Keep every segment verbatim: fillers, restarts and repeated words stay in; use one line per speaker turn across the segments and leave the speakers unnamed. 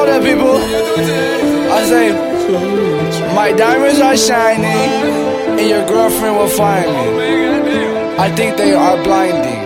told the people, I say, my diamonds are shining, and your girlfriend will find me. I think they are blinding.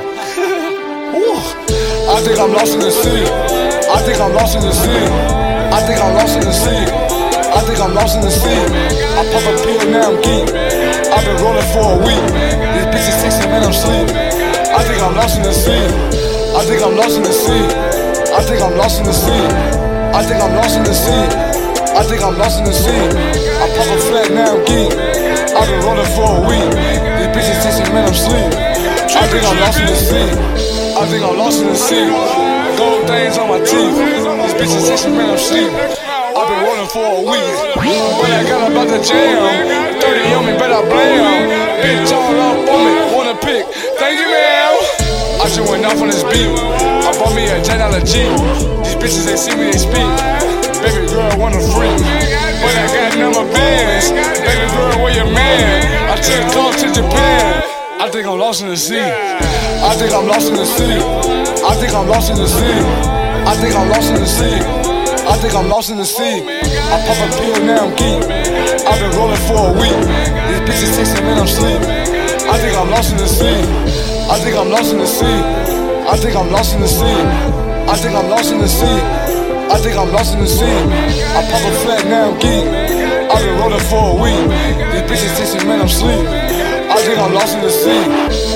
I think I'm lost in the sea. I think I'm lost in the sea. I think I'm lost in the sea. I think I'm lost in the sea. I pop a pill, now I'm geek. I've been rolling for a week. These bitches sexy, man, I'm sleep. I think I'm lost in the sea. I think I'm lost in the sea. I think I'm lost in the sea. I think I'm lost in the sea. I think I'm lost in the sea. I pop a flag, now I'm geek. I've been rolling for a week. These bitches sexy, man, I'm sleep. I think I'm lost in the sea. I think I'm lost in the sea. Gold things on my teeth. These bitches sexy, man, I'm sleep. I've been rolling for a week. When I got about to jam, thirty on me, bet I blam. Bitch all up on me, wanna pick. Thank you, ma'am. I just went off on this beat. I bought me a ten dollar Jeep. These bitches, they see me, they speak. Baby girl, wanna freak. But I got number bands. Baby girl, where your man? I took off to Japan. I think I'm lost in the sea. I think I'm lost in the sea. I think I'm lost in the sea. I think I'm lost in the sea. I think I'm lost in the sea. I pop a pill, now I'm geek. I've been rolling for a week. These bitches sexy, man, I'm sleep. I think I'm lost in the sea. I think I'm lost in the sea. I think I'm lost in the sea. I think I'm lost in the sea. I think I'm lost in the sea. I pop a flag, now I'm geek. I've been rolling for a week. These bitches sexy, man, I'm sleep. I think I'm lost in the sea.